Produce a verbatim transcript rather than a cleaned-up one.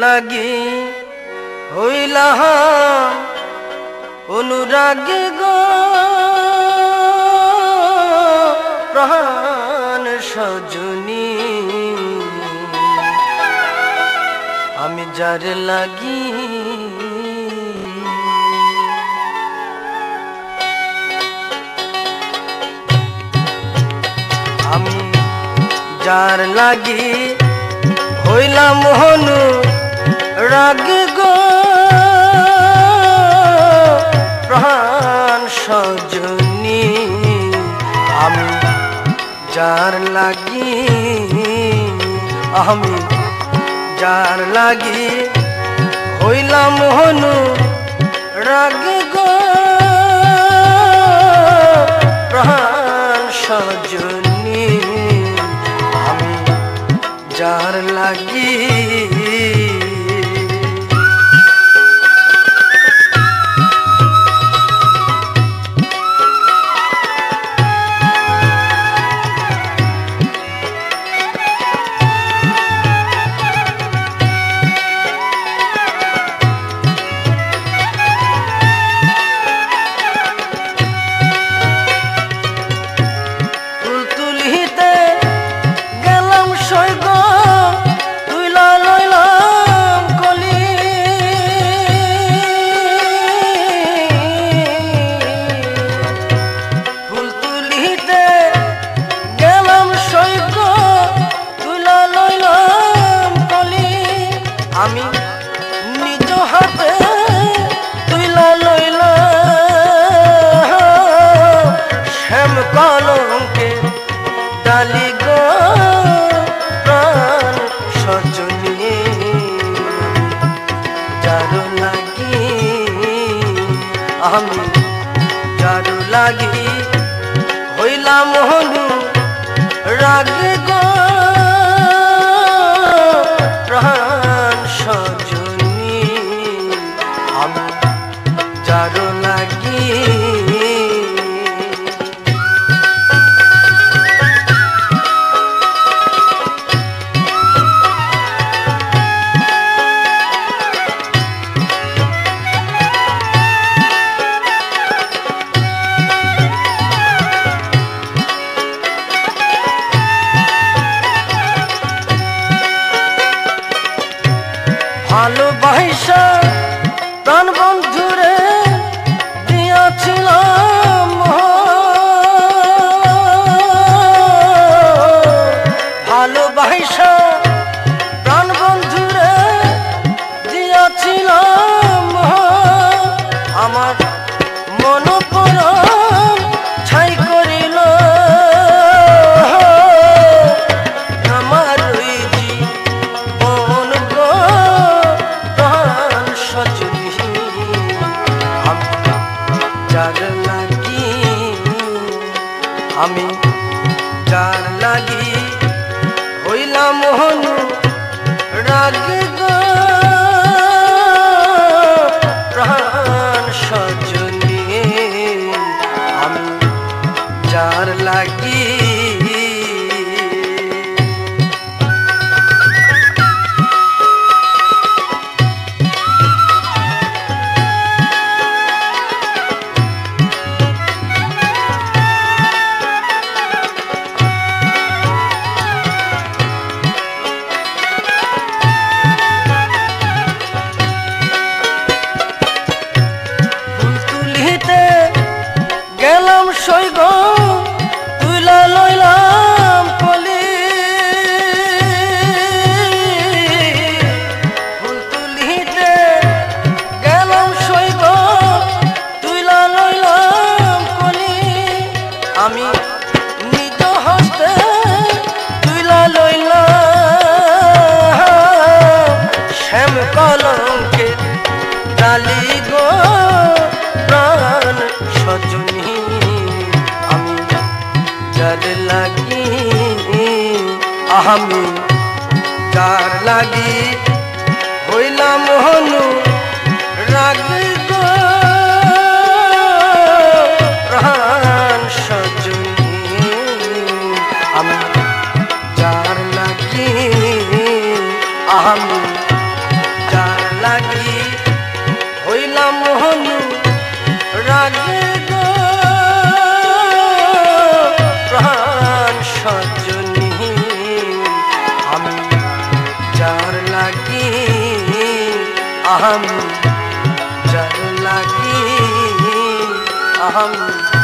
লাগি হইলাম অনুরাগে গো প্রাণ সজনী আমি যার লাগি আমি যার লাগি হইলাম হনু রাগ গো প্রাণ সজনী আমি যার লাগি আমি যার লাগি হইলাম হনু রাগ গো প্রাণ সজনী আমি যার লাগি আমি নিজ হাতে তুইলা লইলা শ্যাম কলঙ্কে ডালি গো প্রাণ সজনী যার লাগি আমি যার লাগি হইলাম হনু রাগ গো প্রাণ সজনী আমি যার লাগি ভালোবাসা প্রাণ বন্ধুরে দিয়াছিলাম ভালোবাসা প্রাণ বন্ধুরে দিয়াছিলাম আমার মন পরাণ ছাই করিল আমার জীবন গো যার লাগি আমি যার লাগি হইলাম হনু রাগ গো প্রাণ সজনী আমি যার লাগি গেলাম সৈগ তুইলা লইলাম কলি ফুল তুলিতে গেলাম সৈগ তুইলা লইলাম কলি আমি নিজ হস্তে তুইলা লইলাম শ্যাম কলঙ্কে ডালি গো প্রাণ সজনী আমি যার লাগি আমি যার লাগি হইলাম হনু রাগ গো প্রাণ সজনী আমি যার লাগি আমি লাগি আহম যার লাগি আহম